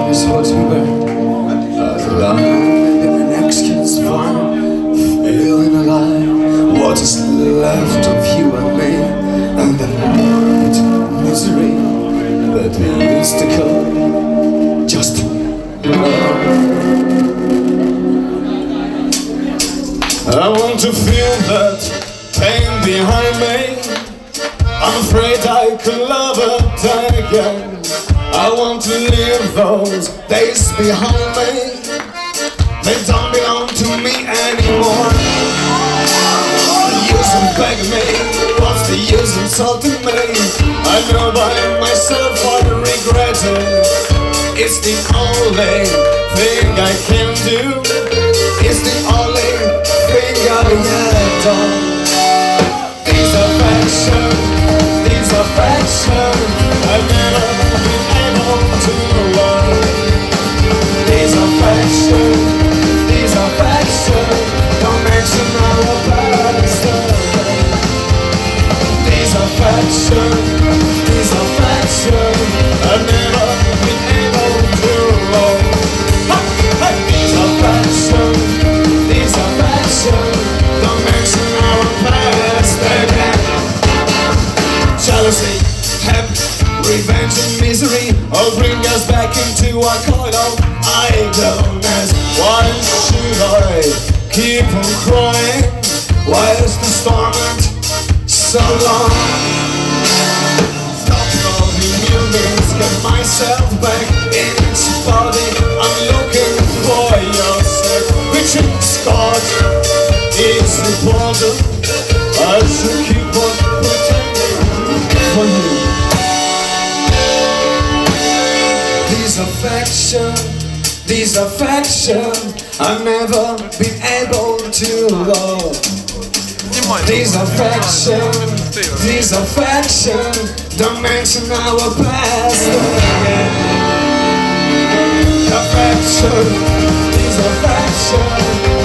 is what we were. Alive in an excuse for feeling alive. What is left of you and me, and the misery that we used to call just love. I want to feel that pain behind me. I'm afraid I could love it again. I want to leave those days behind me. They don't belong to me anymore. What's the use in begging me? What's the use in insulting me? I know by myself I regret it. It's the only thing I can do. It's the only thing I have done. These affection I've never been able to love. These affection don't mention our past. These affection I've never been able to love. These affection don't mention our past again. Jealousy, habit, revenge and misery all bring us back into our coil of idleness. Why should I keep on crying? Why is this torment so long? Stop loving you means get myself back in its body. I'm looking for your sake. Reaching scars is important. I should keep on pretending for you. These affection I've never been able to love. These affection don't mention our past again. These affection